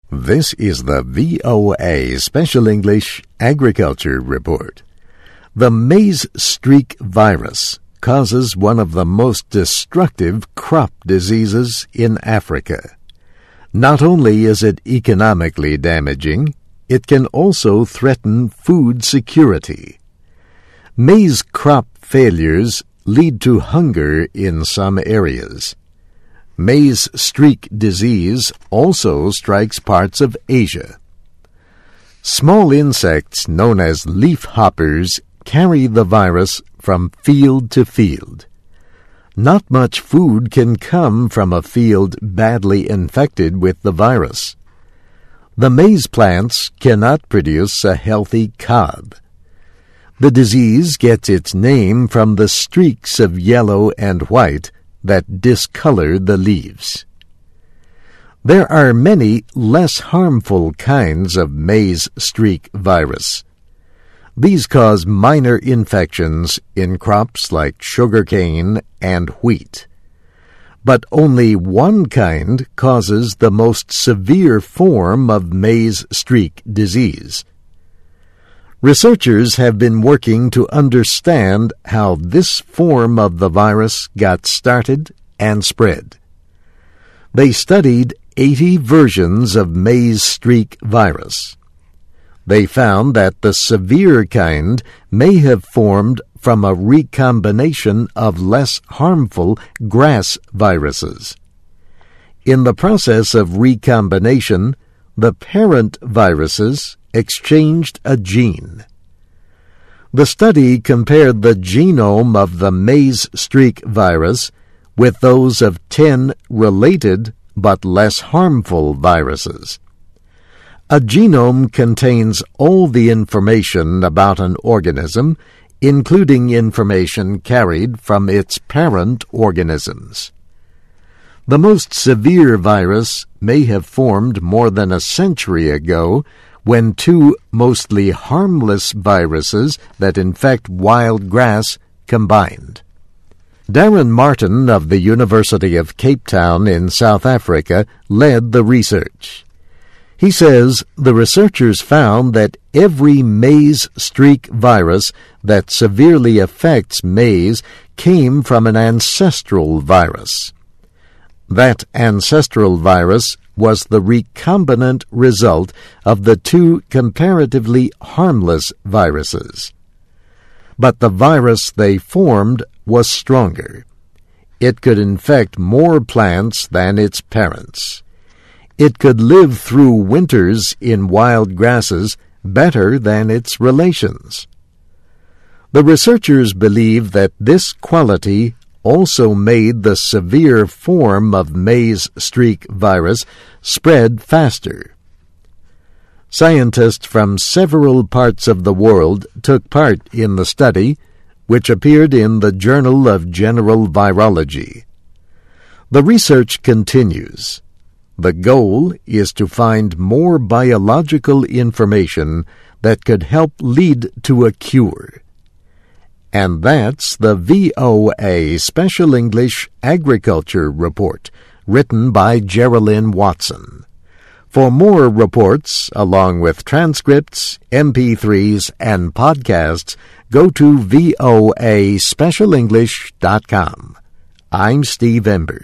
This is the VOA Special English Agriculture Report. The maize streak virus causes one of the most destructive crop diseases in Africa. Not only is it economically damaging, it can also threaten food security. Maize crop failures lead to hunger in some areas. Maize streak disease also strikes parts of Asia. Small insects known as leafhoppers carry the virus from field to field. Not much food can come from a field badly infected with the virus. The maize plants cannot produce a healthy cob. The disease gets its name from the streaks of yellow and white that discolor the leaves. There are many less harmful kinds of maize streak virus. These cause minor infections in crops like sugarcane and wheat. But only one kind causes the most severe form of maize streak disease. Researchers have been working to understand how this form of the virus got started and spread. They studied 80 versions of maize streak virus. They found that the severe kind may have formed from a recombination of less harmful grass viruses. In the process of recombination, the parent viruses exchanged a gene. The study compared the genome of the maize streak virus with those of 10 related but less harmful viruses. A genome contains all the information about an organism, including information carried from its parent organisms. The most severe virus may have formed more than a century ago when two mostly harmless viruses that infect wild grass combined. Darren Martin of the University of Cape Town in South Africa led the research. He says the researchers found that every maize streak virus that severely affects maize came from an ancestral virus. That ancestral virus was the recombinant result of the two comparatively harmless viruses. But the virus they formed was stronger. It could infect more plants than its parents. It could live through winters in wild grasses better than its relations. The researchers believe that this quality also made the severe form of maize streak virus spread faster. Scientists from several parts of the world took part in the study, which appeared in the Journal of General Virology. The research continues. The goal is to find more biological information that could help lead to a cure. And that's the VOA Special English Agriculture Report, written by Geraldine Watson. For more reports, along with transcripts, MP3s, and podcasts, go to voaspecialenglish.com. I'm Steve Ember.